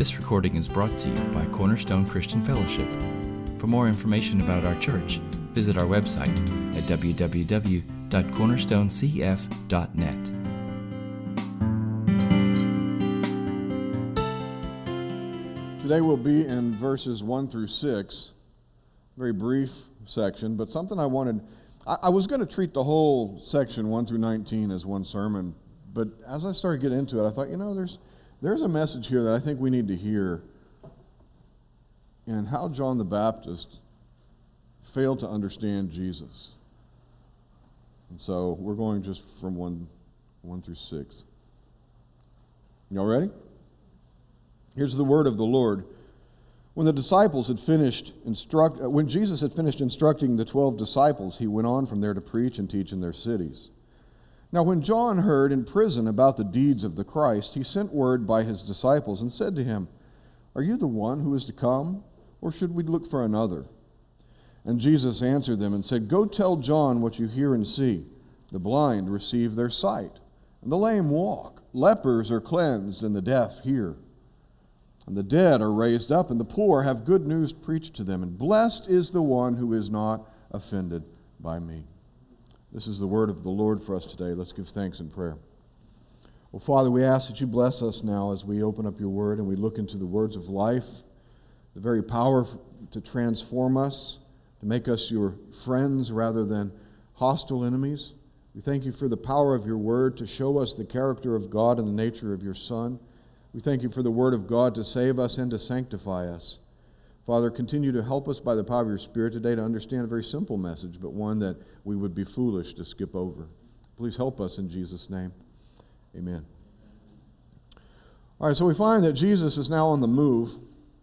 This recording is brought to you by Cornerstone Christian Fellowship. For more information about our church, visit our website at www.cornerstonecf.net. Today we'll be in verses 1 through 6, very brief section, but something I was going to treat the whole section 1 through 19 as one sermon, but as I started getting into it, I thought, there's a message here that I think we need to hear in how John the Baptist failed to understand Jesus. And so we're going just from 1 through 6. Y'all ready? Here's the word of the Lord. When Jesus had finished instructing the 12 disciples, he went on from there to preach and teach in their cities. Now when John heard in prison about the deeds of the Christ, he sent word by his disciples and said to him, "Are you the one who is to come, or should we look for another?" And Jesus answered them and said, "Go tell John what you hear and see. The blind receive their sight, and the lame walk. Lepers are cleansed, and the deaf hear. And the dead are raised up, and the poor have good news preached to them. And blessed is the one who is not offended by me." This is the word of the Lord for us today. Let's give thanks in prayer. Well, Father, we ask that you bless us now as we open up your word and we look into the words of life, the very power to transform us, to make us your friends rather than hostile enemies. We thank you for the power of your word to show us the character of God and the nature of your Son. We thank you for the word of God to save us and to sanctify us. Father, continue to help us by the power of your Spirit today to understand a very simple message, but one that we would be foolish to skip over. Please help us in Jesus' name. Amen. All right, so we find that Jesus is now on the move.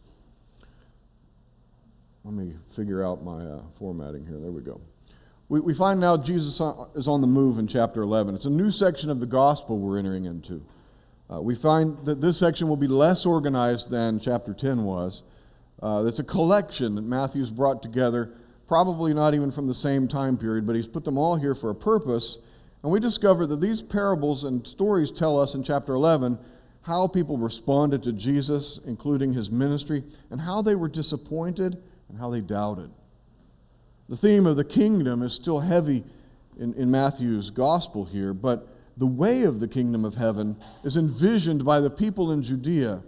Let me figure out my formatting here. There we go. We find now Jesus is on the move in chapter 11. It's a new section of the gospel we're entering into. We find that this section will be less organized than chapter 10 was. It's a collection that Matthew's brought together, probably not even from the same time period, but he's put them all here for a purpose. And we discover that these parables and stories tell us in chapter 11 how people responded to Jesus, including his ministry, and how they were disappointed and how they doubted. The theme of the kingdom is still heavy in Matthew's gospel here, but the way of the kingdom of heaven is envisioned by the people in Judea,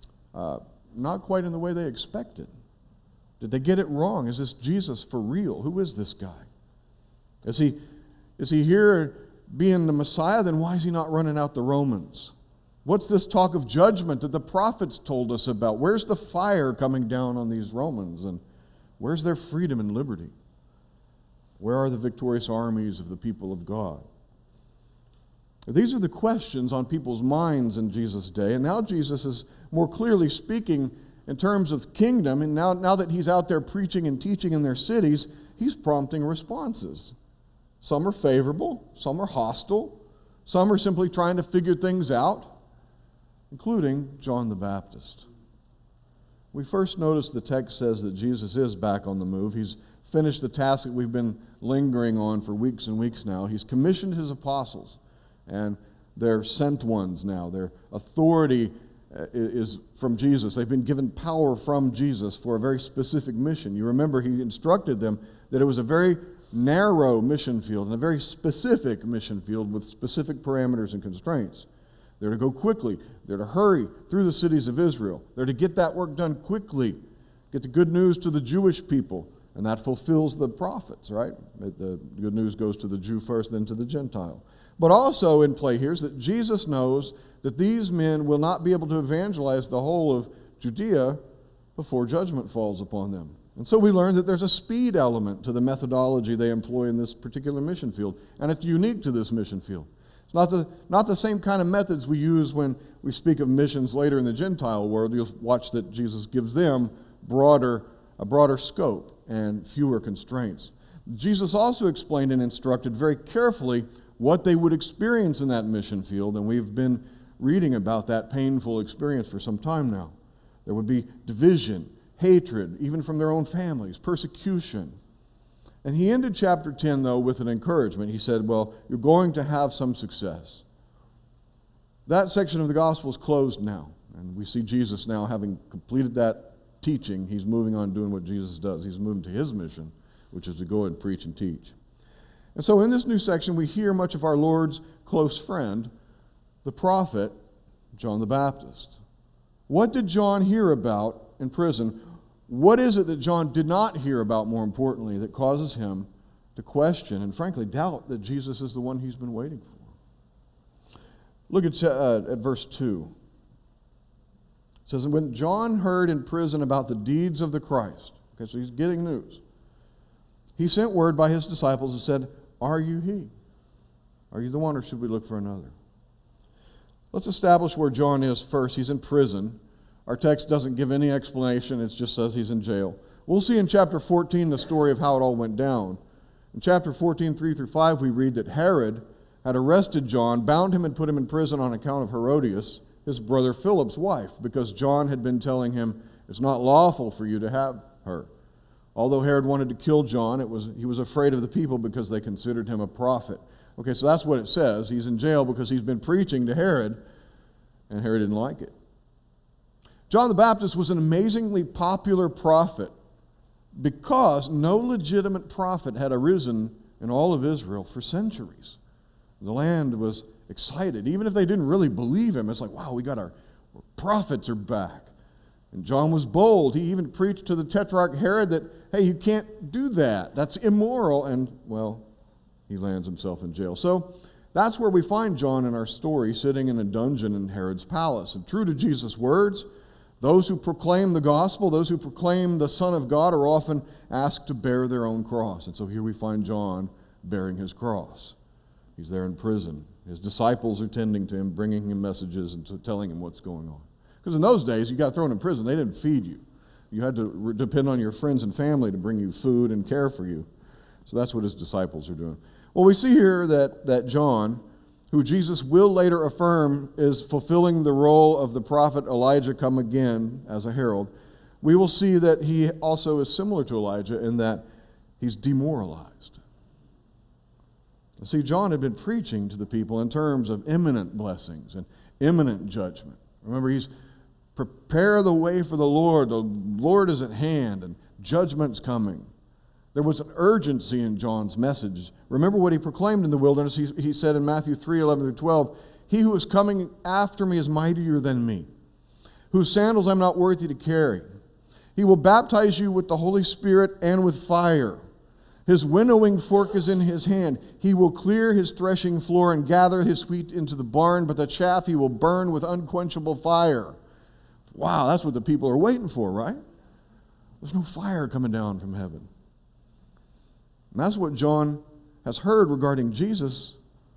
not quite in the way they expected. Did they get it wrong? Is this Jesus for real? Who is this guy? Is he here being the Messiah? Then why is he not running out the Romans? What's this talk of judgment that the prophets told us about? Where's the fire coming down on these Romans? And where's their freedom and liberty? Where are the victorious armies of the people of God? These are the questions on people's minds in Jesus' day, and now Jesus is more clearly speaking in terms of kingdom, and now that he's out there preaching and teaching in their cities, he's prompting responses. Some are favorable, some are hostile, some are simply trying to figure things out, including John the Baptist. We first notice the text says that Jesus is back on the move. He's finished the task that we've been lingering on for weeks and weeks now. He's commissioned his apostles. And they're sent ones now. Their authority is from Jesus. They've been given power from Jesus for a very specific mission. You remember he instructed them that it was a very narrow mission field and a very specific mission field with specific parameters and constraints. They're to go quickly. They're to hurry through the cities of Israel. They're to get that work done quickly, get the good news to the Jewish people, and that fulfills the prophets, right? The good news goes to the Jew first, then to the Gentile. But also in play here is that Jesus knows that these men will not be able to evangelize the whole of Judea before judgment falls upon them. And so we learn that there's a speed element to the methodology they employ in this particular mission field, and it's unique to this mission field. It's not the same kind of methods we use when we speak of missions later in the Gentile world. You'll watch that Jesus gives them a broader scope and fewer constraints. Jesus also explained and instructed very carefully what they would experience in that mission field, and we've been reading about that painful experience for some time now. There would be division, hatred, even from their own families, persecution. And he ended chapter 10, though, with an encouragement. He said, well, you're going to have some success. That section of the gospel is closed now. And we see Jesus now, having completed that teaching, he's moving on doing what Jesus does. He's moving to his mission, which is to go and preach and teach. And so in this new section, we hear much of our Lord's close friend, the prophet, John the Baptist. What did John hear about in prison? What is it that John did not hear about, more importantly, that causes him to question and frankly doubt that Jesus is the one he's been waiting for? Look at verse 2. It says, when John heard in prison about the deeds of the Christ, okay, so he's getting news, he sent word by his disciples and said, are you he? Are you the one, or should we look for another? Let's establish where John is first. He's in prison. Our text doesn't give any explanation. It just says he's in jail. We'll see in chapter 14 the story of how it all went down. In chapter 14, 3-5, we read that Herod had arrested John, bound him and put him in prison on account of Herodias, his brother Philip's wife, because John had been telling him, it's not lawful for you to have her. Although Herod wanted to kill John, he was afraid of the people because they considered him a prophet. Okay, so that's what it says. He's in jail because he's been preaching to Herod, and Herod didn't like it. John the Baptist was an amazingly popular prophet because no legitimate prophet had arisen in all of Israel for centuries. The land was excited. Even if they didn't really believe him, it's like, wow, our prophets are back. And John was bold. He even preached to the Tetrarch Herod that, hey, you can't do that. That's immoral. And, well, he lands himself in jail. So that's where we find John in our story, sitting in a dungeon in Herod's palace. And true to Jesus' words, those who proclaim the gospel, those who proclaim the Son of God, are often asked to bear their own cross. And so here we find John bearing his cross. He's there in prison. His disciples are tending to him, bringing him messages and telling him what's going on. Because in those days, you got thrown in prison, they didn't feed you. You had to depend on your friends and family to bring you food and care for you. So that's what his disciples are doing. Well, we see here that John, who Jesus will later affirm is fulfilling the role of the prophet Elijah come again as a herald, we will see that he also is similar to Elijah in that he's demoralized. See, John had been preaching to the people in terms of imminent blessings and imminent judgment. Remember, he's prepare the way for the Lord is at hand, and judgment's coming. There was an urgency in John's message. Remember what he proclaimed in the wilderness. He said in Matthew 3:11-12, he who is coming after me is mightier than me, whose sandals I'm not worthy to carry. He will baptize you with the Holy Spirit and with fire. His winnowing fork is in his hand. He will clear his threshing floor and gather his wheat into the barn, but the chaff he will burn with unquenchable fire. Wow, that's what the people are waiting for, right? There's no fire coming down from heaven. And that's what John has heard regarding Jesus,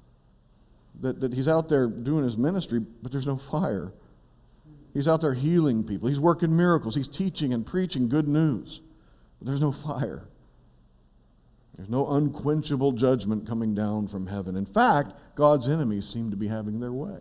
that he's out there doing his ministry, but there's no fire. He's out there healing people. He's working miracles. He's teaching and preaching good news, but there's no fire. There's no unquenchable judgment coming down from heaven. In fact, God's enemies seem to be having their way.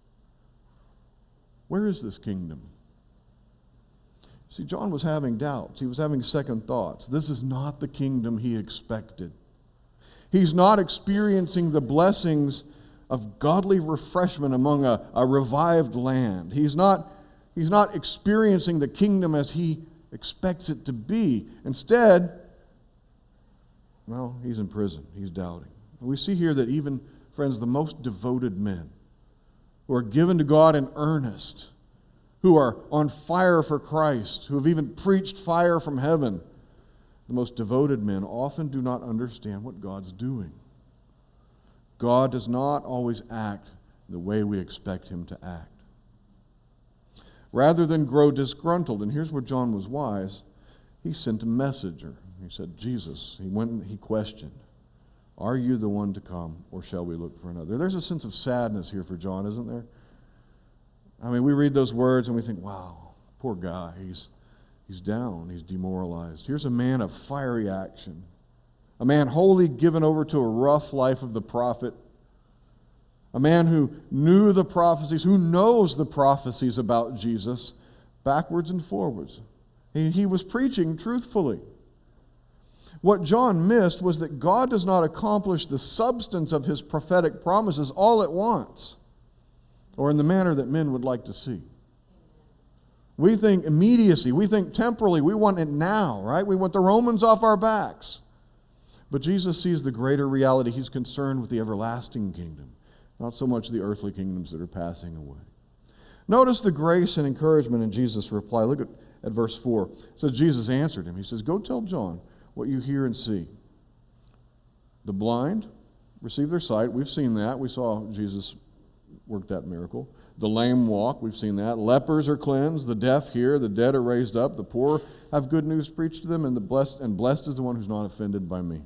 Where is this kingdom? See, John was having doubts. He was having second thoughts. This is not the kingdom he expected. He's not experiencing the blessings of godly refreshment among a revived land. He's not experiencing the kingdom as he expects it to be. Instead, well, he's in prison. He's doubting. We see here that even, friends, the most devoted men who are given to God in earnest, who are on fire for Christ, who have even preached fire from heaven, the most devoted men often do not understand what God's doing. God does not always act the way we expect him to act. Rather than grow disgruntled, and here's where John was wise, he sent a messenger. He said, Jesus, he went and he questioned, are you the one to come, or shall we look for another? There's a sense of sadness here for John, isn't there? I mean, we read those words and we think, wow, poor guy, he's down, he's demoralized. Here's a man of fiery action, a man wholly given over to a rough life of the prophet, a man who knew the prophecies, who knows the prophecies about Jesus backwards and forwards. He was preaching truthfully. What John missed was that God does not accomplish the substance of his prophetic promises all at once, or in the manner that men would like to see. We think immediacy. We think temporally. We want it now, right? We want the Romans off our backs. But Jesus sees the greater reality. He's concerned with the everlasting kingdom, not so much the earthly kingdoms that are passing away. Notice the grace and encouragement in Jesus' reply. Look at verse 4. It says, Jesus answered him. He says, go tell John what you hear and see. The blind receive their sight. We've seen that. We saw Jesus work that miracle. The lame walk. We've seen that. Lepers are cleansed. The deaf hear. The dead are raised up. The poor have good news preached to them. And blessed is the one who's not offended by me.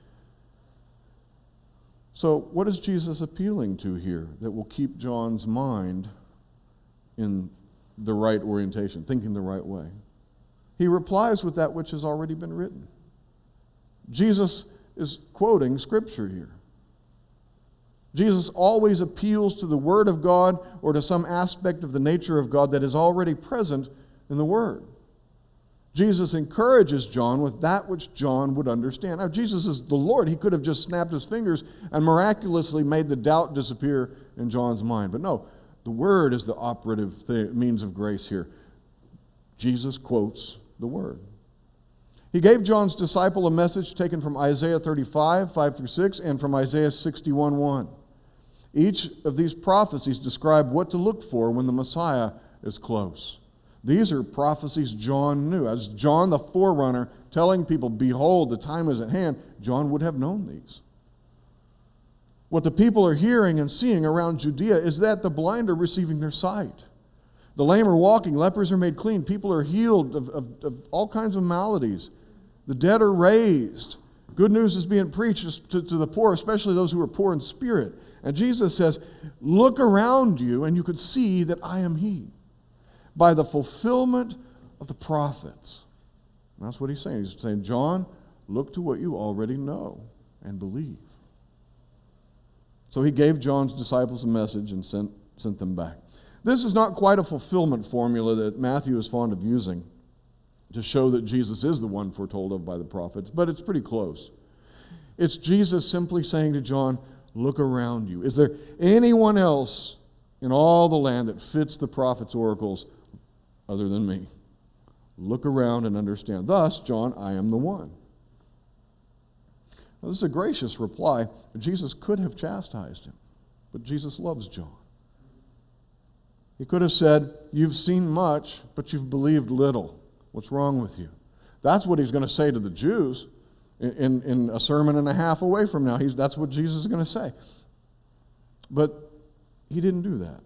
So what is Jesus appealing to here that will keep John's mind in the right orientation, thinking the right way? He replies with that which has already been written. Jesus is quoting Scripture here. Jesus always appeals to the Word of God or to some aspect of the nature of God that is already present in the Word. Jesus encourages John with that which John would understand. Now, Jesus is the Lord. He could have just snapped his fingers and miraculously made the doubt disappear in John's mind. But no, the Word is the operative means of grace here. Jesus quotes the Word. He gave John's disciple a message taken from Isaiah 35, 5 through 6, and from Isaiah 61, 1. Each of these prophecies describe what to look for when the Messiah is close. These are prophecies John knew. As John the forerunner telling people, behold, the time is at hand, John would have known these. What the people are hearing and seeing around Judea is that the blind are receiving their sight. The lame are walking, lepers are made clean, people are healed of all kinds of maladies. The dead are raised. Good news is being preached to the poor, especially those who are poor in spirit. And Jesus says, look around you and you can see that I am He. By the fulfillment of the prophets. And that's what he's saying. He's saying, John, look to what you already know and believe. So he gave John's disciples a message and sent them back. This is not quite a fulfillment formula that Matthew is fond of using to show that Jesus is the one foretold of by the prophets, but it's pretty close. It's Jesus simply saying to John, look around you. Is there anyone else in all the land that fits the prophet's oracles other than me? Look around and understand. Thus, John, I am the one. Now, this is a gracious reply. Jesus could have chastised him, but Jesus loves John. He could have said, you've seen much, but you've believed little. What's wrong with you? That's what he's going to say to the Jews in a sermon and a half away from now. That's what Jesus is going to say. But he didn't do that.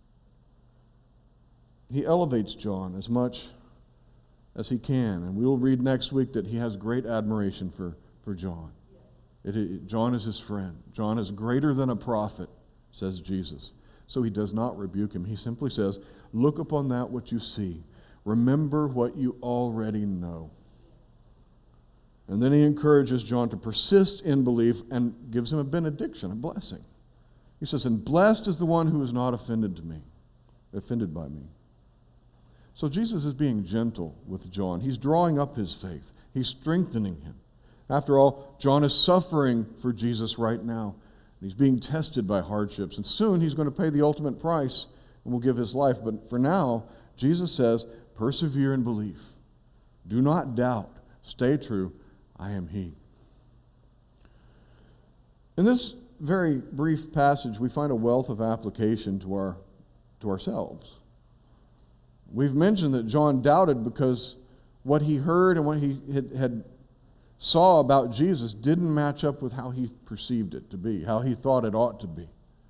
He elevates John as much as he can. And we'll read next week that he has great admiration for John. John is his friend. John is greater than a prophet, says Jesus. So he does not rebuke him. He simply says, look upon that what you see. Remember what you already know. And then he encourages John to persist in belief and gives him a benediction, a blessing. He says, and blessed is the one who is not offended by me. So Jesus is being gentle with John. He's drawing up his faith. He's strengthening him. After all, John is suffering for Jesus right now. He's being tested by hardships. And soon he's going to pay the ultimate price and will give his life. But for now, Jesus says, persevere in belief. Do not doubt. Stay true. I am He. In this very brief passage, we find a wealth of application to ourselves. We've mentioned that John doubted because what he heard and what he had saw about Jesus didn't match up with how he perceived it to be, how he thought it ought to be.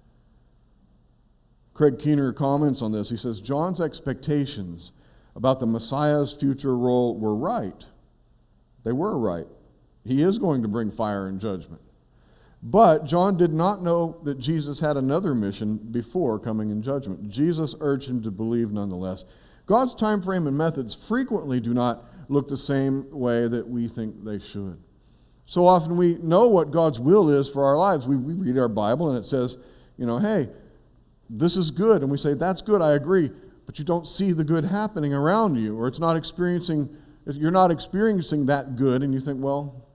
Craig Keener comments on this. He says, John's expectations about the Messiah's future role were right. They were right. He is going to bring fire and judgment. But John did not know that Jesus had another mission before coming in judgment. Jesus urged him to believe nonetheless. God's time frame and methods frequently do not look the same way that we think they should. So often we know what God's will is for our lives. We read our Bible and it says, hey, this is good. And we say, that's good, I agree. But you don't see the good happening around you, or you're not experiencing that good, and you think, well,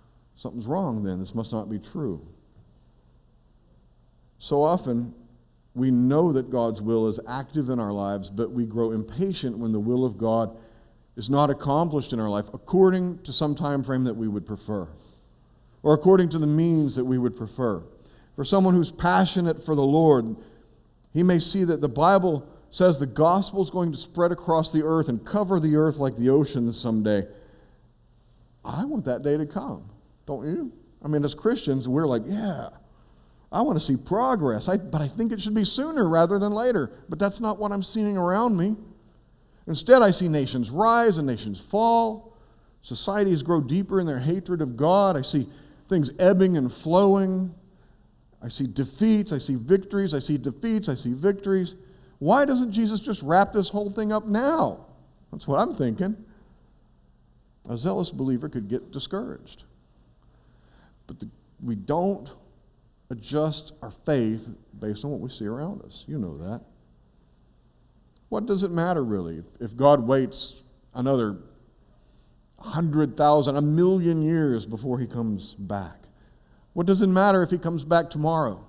something's wrong then. This must not be true. So often, we know that God's will is active in our lives, but we grow impatient when the will of God is not accomplished in our life according to some time frame that we would prefer, or according to the means that we would prefer. For someone who's passionate for the Lord, he may see that the Bible says the gospel is going to spread across the earth and cover the earth like the ocean someday. I want that day to come, don't you? I mean, as Christians, we're like, yeah, I want to see progress, but I think it should be sooner rather than later. But that's not what I'm seeing around me. Instead, I see nations rise and nations fall. Societies grow deeper in their hatred of God. I see things ebbing and flowing. I see defeats, I see victories, I see defeats, I see victories. Why doesn't Jesus just wrap this whole thing up now? That's what I'm thinking. A zealous believer could get discouraged. But we don't adjust our faith based on what we see around us. You know that. What does it matter really if God waits another 100,000, 1,000,000 years before he comes back? What does it matter if he comes back tomorrow?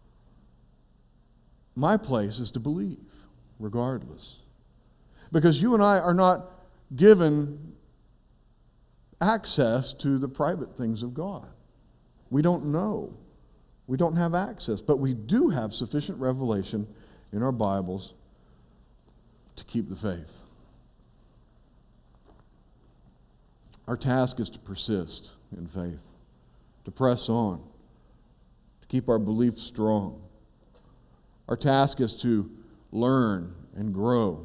My place is to believe, regardless. Because you and I are not given access to the private things of God. We don't know. We don't have access, but we do have sufficient revelation in our Bibles to keep the faith. Our task is to persist in faith, to press on, to keep our belief strong. Our task is to learn and grow.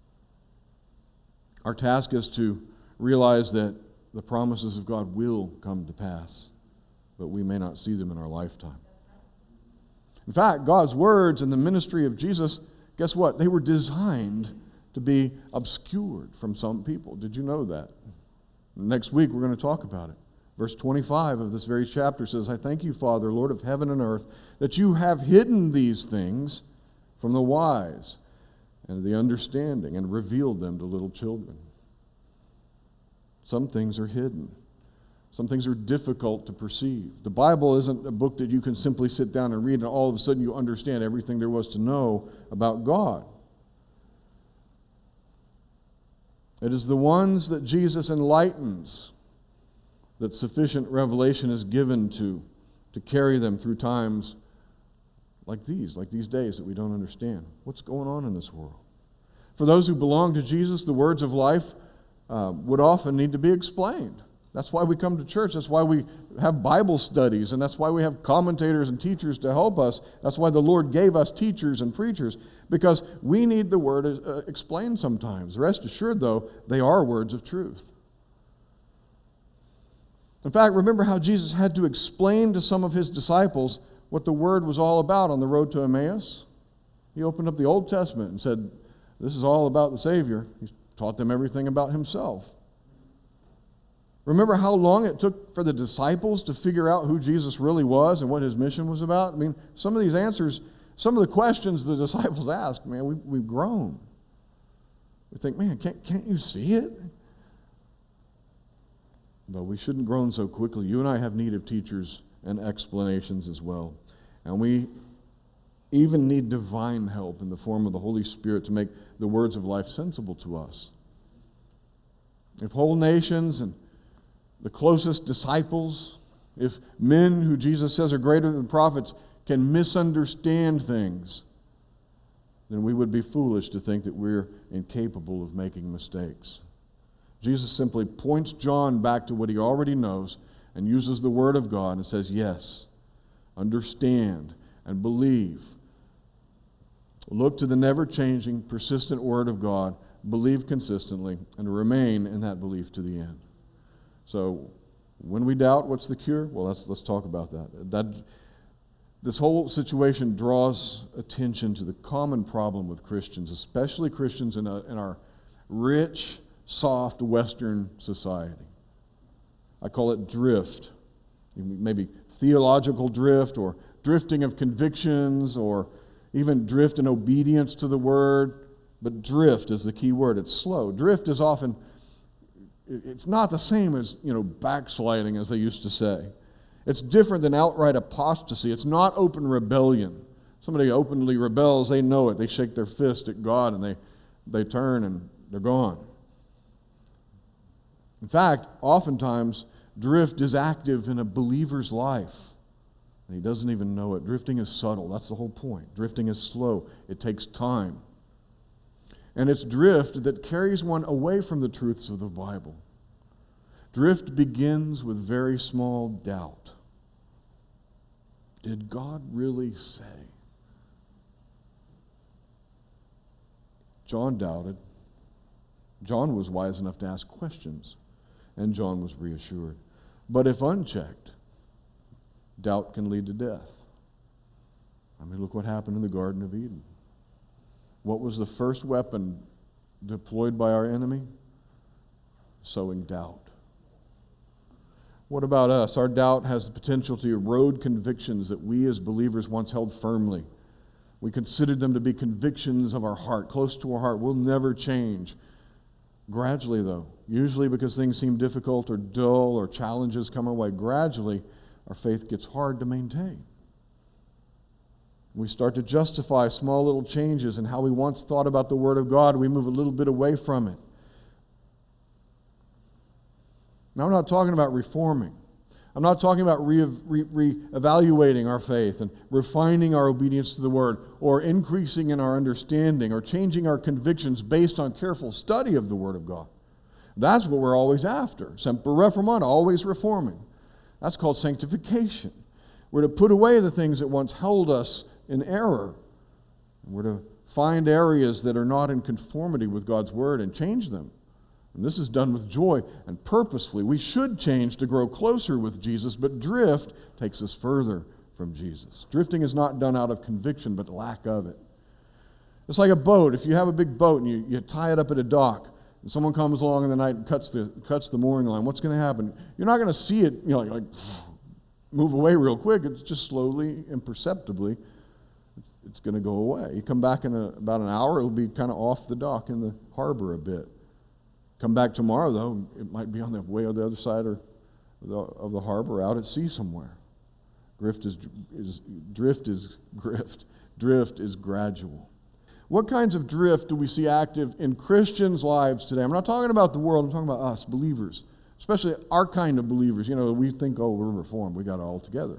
Our task is to realize that the promises of God will come to pass, but we may not see them in our lifetime. In fact, God's words and the ministry of Jesus, guess what? They were designed to be obscured from some people. Did you know that? Next week we're going to talk about it. Verse 25 of this very chapter says, I thank you, Father, Lord of heaven and earth, that you have hidden these things from the wise and the understanding and revealed them to little children. Some things are hidden. Some things are difficult to perceive. The Bible isn't a book that you can simply sit down and read and all of a sudden you understand everything there was to know about God. It is the ones that Jesus enlightens that sufficient revelation is given to carry them through times like these days that we don't understand. What's going on in this world? For those who belong to Jesus, the words of life would often need to be explained. That's why we come to church. That's why we have Bible studies, and that's why we have commentators and teachers to help us. That's why the Lord gave us teachers and preachers, because we need the Word explained sometimes. Rest assured, though, they are words of truth. In fact, remember how Jesus had to explain to some of his disciples what the Word was all about on the road to Emmaus? He opened up the Old Testament and said, this is all about the Savior. He taught them everything about himself. Remember how long it took for the disciples to figure out who Jesus really was and what his mission was about? I mean, some of these answers, some of the questions the disciples asked, man, we've grown. We think, man, can't you see it? But we shouldn't groan so quickly. You and I have need of teachers and explanations as well. And we even need divine help in the form of the Holy Spirit to make the words of life sensible to us. If whole nations and the closest disciples, if men who Jesus says are greater than prophets can misunderstand things, then we would be foolish to think that we're incapable of making mistakes. Jesus simply points John back to what he already knows and uses the Word of God and says, yes, understand and believe. Look to the never-changing, persistent Word of God, believe consistently, and remain in that belief to the end. So, when we doubt, what's the cure? Well, let's talk about that. This whole situation draws attention to the common problem with Christians, especially Christians in our rich, soft Western society. I call it drift. Maybe theological drift, or drifting of convictions, or even drift in obedience to the Word. But drift is the key word. It's slow. Drift is often... it's not the same as, backsliding, as they used to say. It's different than outright apostasy. It's not open rebellion. Somebody openly rebels, they know it. They shake their fist at God and they turn and they're gone. In fact, oftentimes, drift is active in a believer's life, and he doesn't even know it. Drifting is subtle. That's the whole point. Drifting is slow. It takes time. And it's drift that carries one away from the truths of the Bible. Drift begins with very small doubt. Did God really say? John doubted. John was wise enough to ask questions, and John was reassured. But if unchecked, doubt can lead to death. I mean, look what happened in the Garden of Eden. What was the first weapon deployed by our enemy? Sowing doubt. What about us? Our doubt has the potential to erode convictions that we as believers once held firmly. We considered them to be convictions of our heart, close to our heart. We'll never change. Gradually, though, usually because things seem difficult or dull or challenges come our way, gradually our faith gets hard to maintain. We start to justify small little changes in how we once thought about the Word of God. We move a little bit away from it. Now, I'm not talking about reforming. I'm not talking about re-evaluating our faith and refining our obedience to the Word or increasing in our understanding or changing our convictions based on careful study of the Word of God. That's what we're always after. Semper reformanda, always reforming. That's called sanctification. We're to put away the things that once held us in error. We're to find areas that are not in conformity with God's Word and change them. And this is done with joy and purposefully. We should change to grow closer with Jesus, but drift takes us further from Jesus. Drifting is not done out of conviction, but lack of it. It's like a boat. If you have a big boat and you tie it up at a dock, and someone comes along in the night and cuts the mooring line, what's going to happen? You're not going to see it, like move away real quick. It's just slowly, imperceptibly, it's going to go away. You come back in about an hour, it'll be kind of off the dock in the harbor a bit. Come back tomorrow, though, it might be on the way on the other side of the harbor, out at sea somewhere. Drift is gradual. What kinds of drift do we see active in Christians' lives today? I'm not talking about the world, I'm talking about us, believers, especially our kind of believers. We think, we're reformed, we got it all together.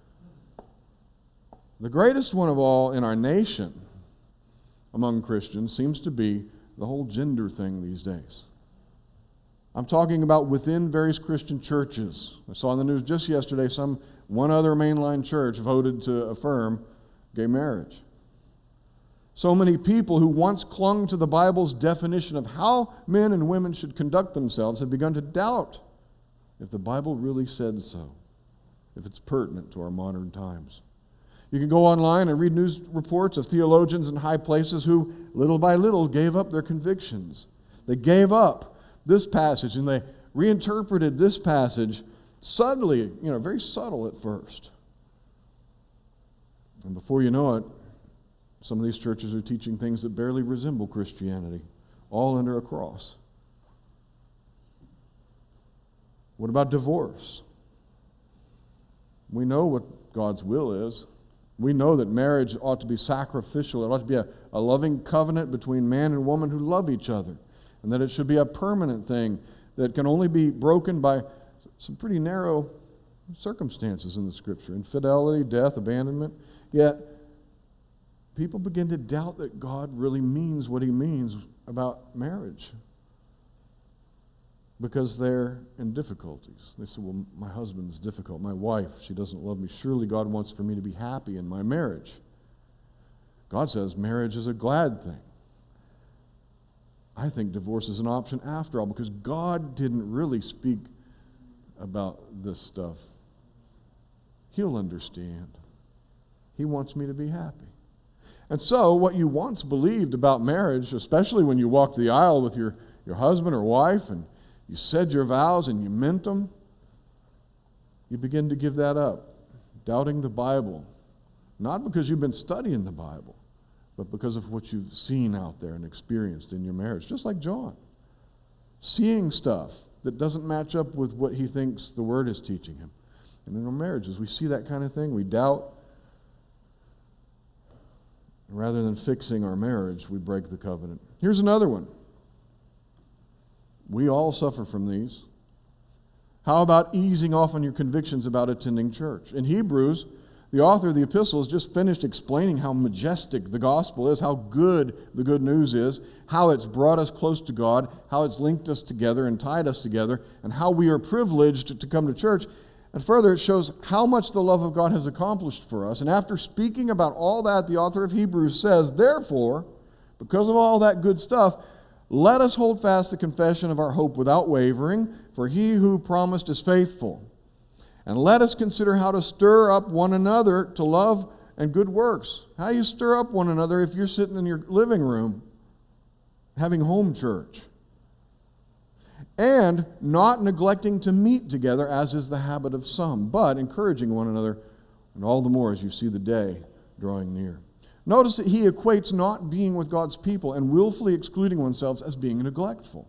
The greatest one of all in our nation among Christians seems to be the whole gender thing these days. I'm talking about within various Christian churches. I saw in the news just yesterday one other mainline church voted to affirm gay marriage. So many people who once clung to the Bible's definition of how men and women should conduct themselves have begun to doubt if the Bible really said so, if it's pertinent to our modern times. You can go online and read news reports of theologians in high places who, little by little, gave up their convictions. They gave up this passage and they reinterpreted this passage subtly, very subtle at first. And before you know it, some of these churches are teaching things that barely resemble Christianity, all under a cross. What about divorce? We know what God's will is. We know that marriage ought to be sacrificial. It ought to be a loving covenant between man and woman who love each other, and that it should be a permanent thing that can only be broken by some pretty narrow circumstances in the Scripture: infidelity, death, abandonment. Yet, people begin to doubt that God really means what He means about marriage because they're in difficulties. They say, well, my husband's difficult. My wife, she doesn't love me. Surely God wants for me to be happy in my marriage. God says marriage is a glad thing. I think divorce is an option after all because God didn't really speak about this stuff. He'll understand. He wants me to be happy. And so what you once believed about marriage, especially when you walked the aisle with your husband or wife and you said your vows and you meant them, you begin to give that up, doubting the Bible, not because you've been studying the Bible, but because of what you've seen out there and experienced in your marriage, just like John. Seeing stuff that doesn't match up with what he thinks the Word is teaching him. And in our marriages, we see that kind of thing. We doubt. Rather than fixing our marriage, we break the covenant. Here's another one. We all suffer from these. How about easing off on your convictions about attending church? In Hebrews, the author of the epistle has just finished explaining how majestic the gospel is, how good the good news is, how it's brought us close to God, how it's linked us together and tied us together, and how we are privileged to come to church. And further, it shows how much the love of God has accomplished for us. And after speaking about all that, the author of Hebrews says, therefore, because of all that good stuff, let us hold fast the confession of our hope without wavering, for he who promised is faithful. And let us consider how to stir up one another to love and good works. How do you stir up one another if you're sitting in your living room having home church? And not neglecting to meet together, as is the habit of some, but encouraging one another, and all the more as you see the day drawing near. Notice that he equates not being with God's people and willfully excluding oneself as being neglectful.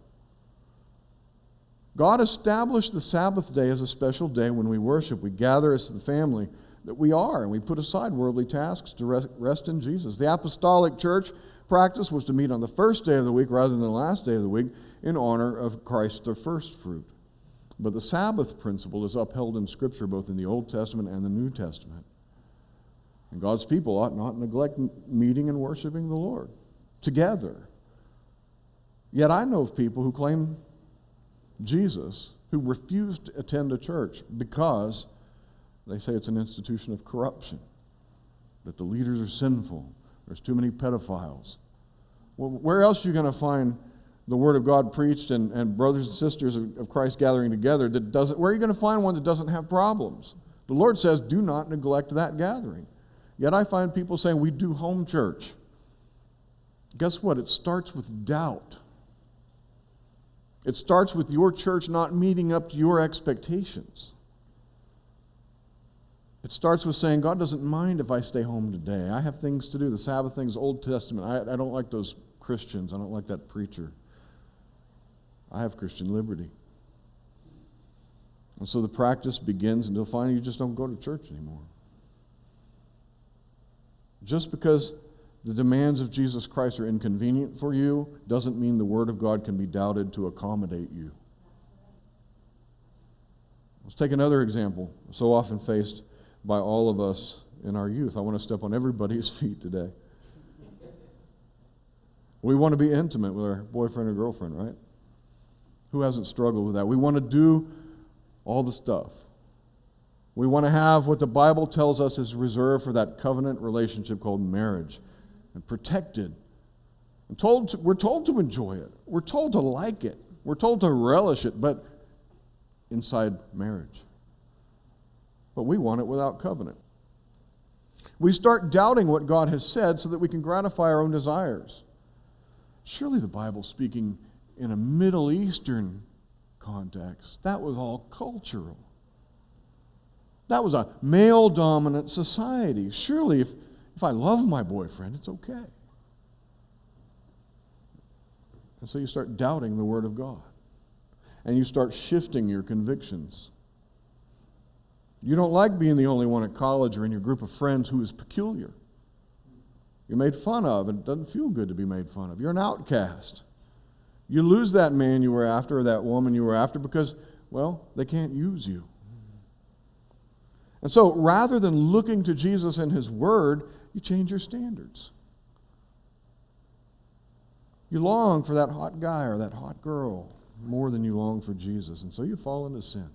God established the Sabbath day as a special day when we worship. We gather as the family that we are, and we put aside worldly tasks to rest in Jesus. The apostolic church practice was to meet on the first day of the week rather than the last day of the week in honor of Christ, the first fruit. But the Sabbath principle is upheld in Scripture both in the Old Testament and the New Testament. And God's people ought not neglect meeting and worshiping the Lord together. Yet I know of people who claim Jesus who refuse to attend a church because they say it's an institution of corruption, that the leaders are sinful, there's too many pedophiles. Well, where else are you going to find the Word of God preached and brothers and sisters of Christ gathering together that doesn't? Where are you going to find one that doesn't have problems? The Lord says, do not neglect that gathering. Yet I find people saying we do home church. Guess what? It starts with doubt. It starts with your church not meeting up to your expectations. It starts with saying, God doesn't mind if I stay home today. I have things to do. The Sabbath things, Old Testament. I don't like those Christians. I don't like that preacher. I have Christian liberty. And so the practice begins until finally you just don't go to church anymore. Just because the demands of Jesus Christ are inconvenient for you doesn't mean the Word of God can be doubted to accommodate you. Let's take another example, so often faced by all of us in our youth. I want to step on everybody's feet today. We want to be intimate with our boyfriend or girlfriend, right? Who hasn't struggled with that? We want to do all the stuff. We want to have what the Bible tells us is reserved for that covenant relationship called marriage, and protected. We're told to enjoy it. We're told to like it. We're told to relish it, but inside marriage. But we want it without covenant. We start doubting what God has said so that we can gratify our own desires. Surely the Bible's speaking in a Middle Eastern context. That was all cultural. That was a male-dominant society. Surely if I love my boyfriend, it's okay. And so you start doubting the Word of God. And you start shifting your convictions. You don't like being the only one at college or in your group of friends who is peculiar. You're made fun of, and it doesn't feel good to be made fun of. You're an outcast. You lose that man you were after or that woman you were after because, well, they can't use you. And so rather than looking to Jesus and His Word, you change your standards. You long for that hot guy or that hot girl more than you long for Jesus. And so you fall into sin.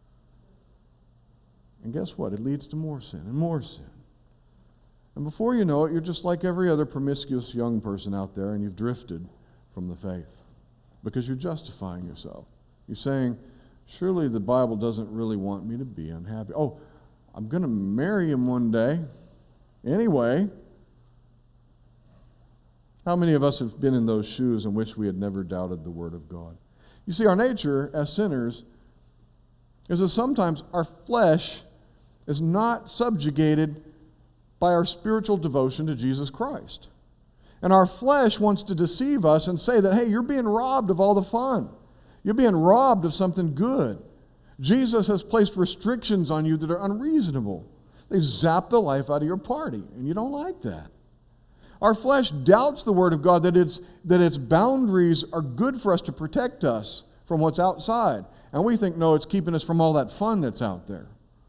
And guess what? It leads to more sin and more sin. And before you know it, you're just like every other promiscuous young person out there, and you've drifted from the faith because you're justifying yourself. You're saying, surely the Bible doesn't really want me to be unhappy. Oh, I'm going to marry him one day. Anyway, how many of us have been in those shoes in which we had never doubted the Word of God? You see, our nature as sinners is that sometimes our flesh is not subjugated by our spiritual devotion to Jesus Christ. And our flesh wants to deceive us and say that, hey, you're being robbed of all the fun. You're being robbed of something good. Jesus has placed restrictions on you that are unreasonable. They've zapped the life out of your party, and you don't like that. Our flesh doubts the Word of God, that its boundaries are good for us to protect us from what's outside. And we think, no, it's keeping us from all that fun that's out there.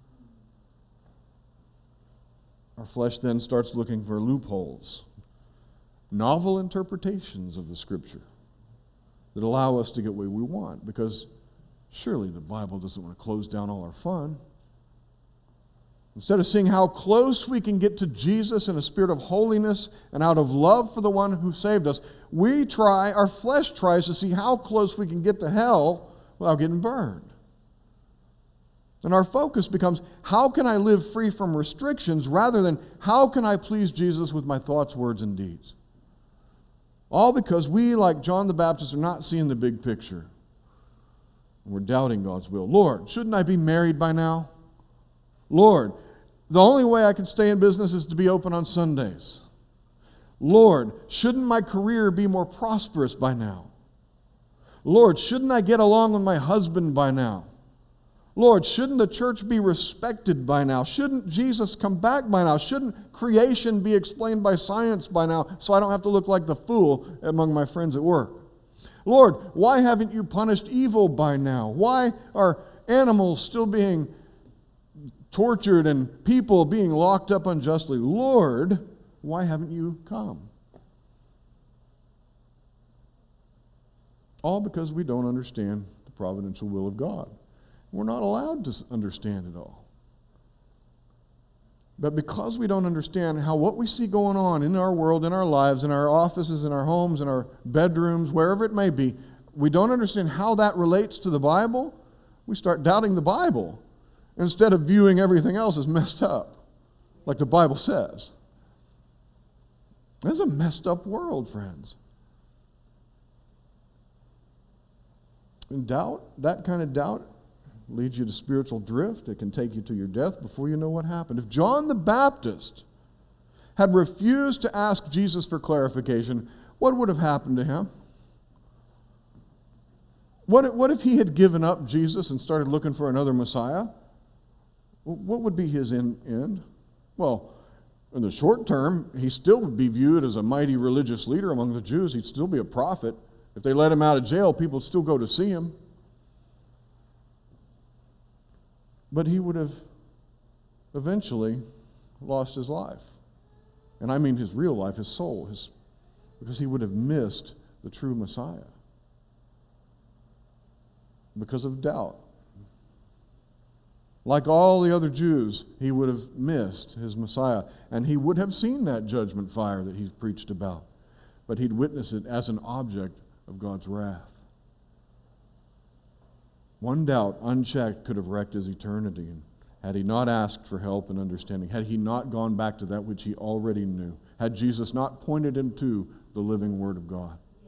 Our flesh then starts looking for loopholes, novel interpretations of the Scripture that allow us to get what we want, because surely the Bible doesn't want to close down all our fun. Instead of seeing how close we can get to Jesus in a spirit of holiness and out of love for the one who saved us, our flesh tries to see how close we can get to hell without getting burned. And our focus becomes, how can I live free from restrictions, rather than how can I please Jesus with my thoughts, words, and deeds? All because we, like John the Baptist, are not seeing the big picture. And we're doubting God's will. Lord, shouldn't I be married by now? Lord, the only way I can stay in business is to be open on Sundays. Lord, shouldn't my career be more prosperous by now? Lord, shouldn't I get along with my husband by now? Lord, shouldn't the church be respected by now? Shouldn't Jesus come back by now? Shouldn't creation be explained by science by now, so I don't have to look like the fool among my friends at work? Lord, why haven't you punished evil by now? Why are animals still being tortured and people being locked up unjustly? Lord, why haven't you come? All because we don't understand the providential will of God. We're not allowed to understand it all. But because we don't understand how what we see going on in our world, in our lives, in our offices, in our homes, in our bedrooms, wherever it may be, we don't understand how that relates to the Bible, we start doubting the Bible instead of viewing everything else as messed up, like the Bible says. This is a messed up world, friends. And doubt, that kind of doubt, leads you to spiritual drift. It can take you to your death before you know what happened. If John the Baptist had refused to ask Jesus for clarification, what would have happened to him? What if he had given up Jesus and started looking for another Messiah? What would be his end? Well, in the short term, he still would be viewed as a mighty religious leader among the Jews. He'd still be a prophet. If they let him out of jail, people would still go to see him. But he would have eventually lost his life. And I mean his real life, his soul, because he would have missed the true Messiah because of doubt. Like all the other Jews, he would have missed his Messiah, and he would have seen that judgment fire that he's preached about, but he'd witness it as an object of God's wrath. One doubt, unchecked, could have wrecked his eternity. And had he not asked for help and understanding, had he not gone back to that which he already knew, had Jesus not pointed him to the living Word of God. Yes.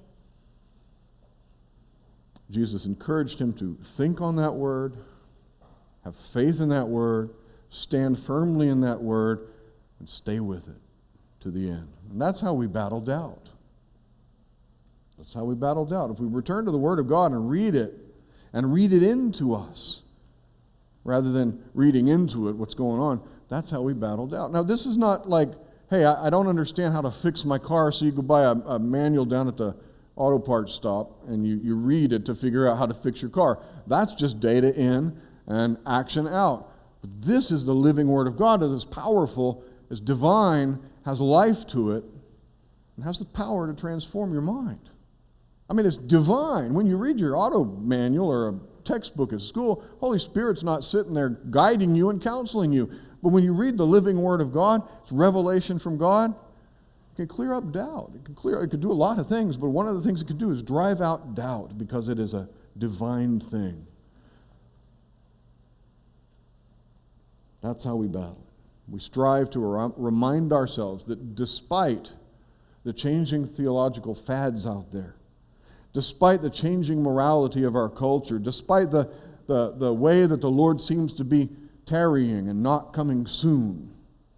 Jesus encouraged him to think on that Word, have faith in that Word, stand firmly in that Word, and stay with it to the end. And that's how we battle doubt. That's how we battle doubt. If we return to the Word of God and read it into us, rather than reading into it what's going on, that's how we battle doubt. Now, this is not like, hey, I don't understand how to fix my car, so you go buy a manual down at the auto parts stop and you read it to figure out how to fix your car. That's just data in and action out. But this is the living Word of God that is powerful, is divine, has life to it, and has the power to transform your mind. I mean, it's divine. When you read your auto manual or a textbook at school, Holy Spirit's not sitting there guiding you and counseling you. But when you read the living Word of God, it's revelation from God, it can clear up doubt. It can do a lot of things, but one of the things it can do is drive out doubt, because it is a divine thing. That's how we battle. We strive to remind ourselves that despite the changing theological fads out there, despite the changing morality of our culture, despite the way that the Lord seems to be tarrying and not coming soon,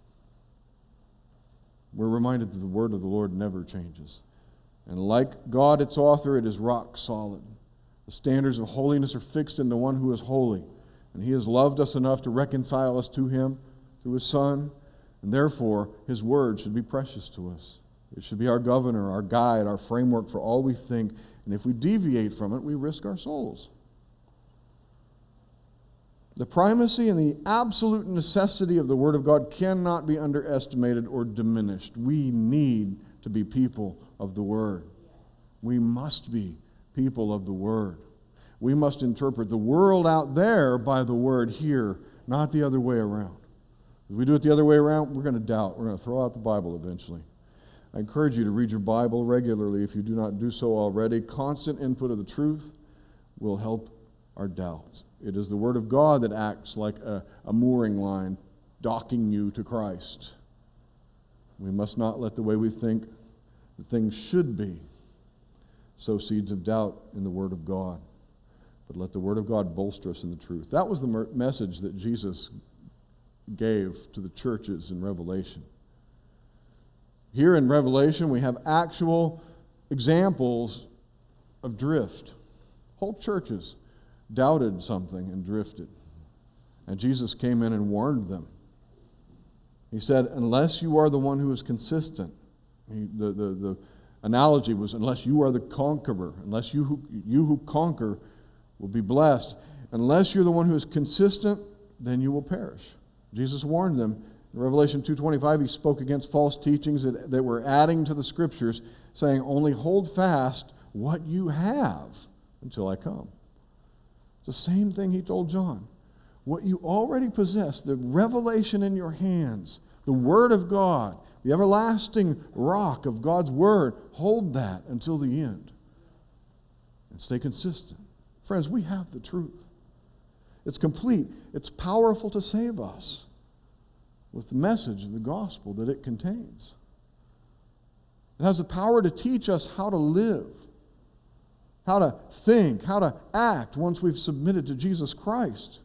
we're reminded that the Word of the Lord never changes. And like God, its author, it is rock solid. The standards of holiness are fixed in the one who is holy, and He has loved us enough to reconcile us to Him through His Son, and therefore His Word should be precious to us. It should be our governor, our guide, our framework for all we think. And if we deviate from it, we risk our souls. The primacy and the absolute necessity of the Word of God cannot be underestimated or diminished. We need to be people of the Word. We must be people of the Word. We must interpret the world out there by the Word here, not the other way around. If we do it the other way around, we're going to doubt. We're going to throw out the Bible eventually. I encourage you to read your Bible regularly if you do not do so already. Constant input of the truth will help our doubts. It is the Word of God that acts like a mooring line, docking you to Christ. We must not let the way we think that things should be sow seeds of doubt in the Word of God, but let the Word of God bolster us in the truth. That was the message that Jesus gave to the churches in Revelation. Here in Revelation, we have actual examples of drift. Whole churches doubted something and drifted. And Jesus came in and warned them. He said, unless you are the one who is consistent, the analogy was, unless you are the conqueror, unless you who conquer will be blessed, unless you're the one who is consistent, then you will perish. Jesus warned them. In Revelation 2:25, he spoke against false teachings that were adding to the Scriptures, saying, only hold fast what you have until I come. It's the same thing he told John. What you already possess, the revelation in your hands, the Word of God, the everlasting rock of God's Word, hold that until the end. And stay consistent. Friends, we have the truth. It's complete. It's powerful to save us with the message of the gospel that it contains. It has the power to teach us how to live, how to think, how to act once we've submitted to Jesus Christ.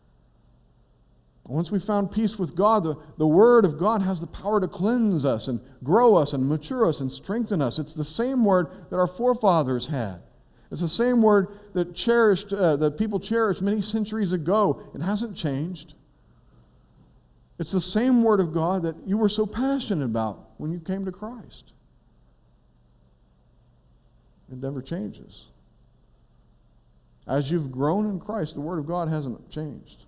Once we've found peace with God, the Word of God has the power to cleanse us and grow us and mature us and strengthen us. It's the same Word that our forefathers had. It's the same Word that people cherished many centuries ago. It hasn't changed. It's the same Word of God that you were so passionate about when you came to Christ. It never changes. As you've grown in Christ, the Word of God hasn't changed.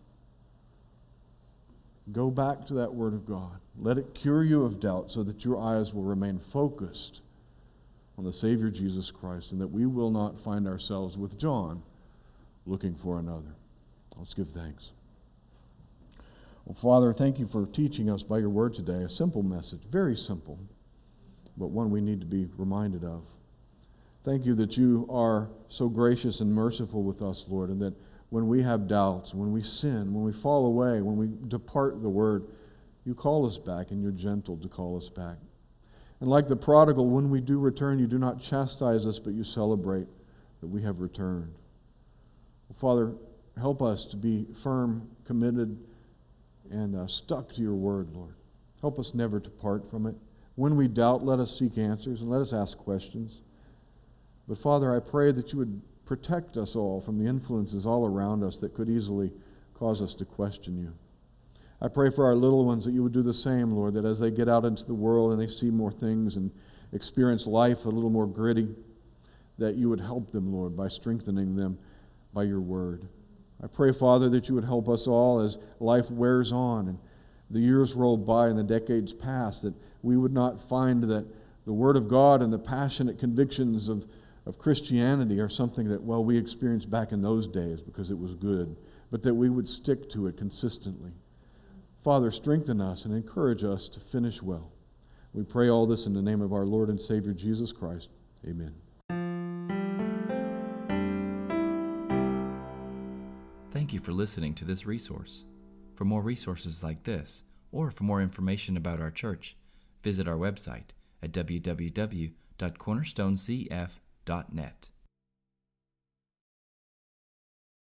Go back to that Word of God. Let it cure you of doubt so that your eyes will remain focused on the Savior Jesus Christ and that we will not find ourselves with John looking for another. Let's give thanks. Well, Father, thank you for teaching us by your Word today. A simple message, very simple, but one we need to be reminded of. Thank you that you are so gracious and merciful with us, Lord, and that when we have doubts, when we sin, when we fall away, when we depart the Word, you call us back and you're gentle to call us back. And like the prodigal, when we do return, you do not chastise us, but you celebrate that we have returned. Well, Father, help us to be firm, committed, and stuck to your Word, Lord. Help us never to part from it. When we doubt, let us seek answers and let us ask questions. But Father, I pray that you would protect us all from the influences all around us that could easily cause us to question you. I pray for our little ones that you would do the same, Lord, that as they get out into the world and they see more things and experience life a little more gritty, that you would help them, Lord, by strengthening them by your Word. I pray, Father, that you would help us all as life wears on and the years roll by and the decades pass, that we would not find that the Word of God and the passionate convictions of Christianity are something that, well, we experienced back in those days because it was good, but that we would stick to it consistently. Father, strengthen us and encourage us to finish well. We pray all this in the name of our Lord and Savior, Jesus Christ. Amen. Thank you for listening to this resource. For more resources like this, or for more information about our church, visit our website at www.cornerstonecf.net.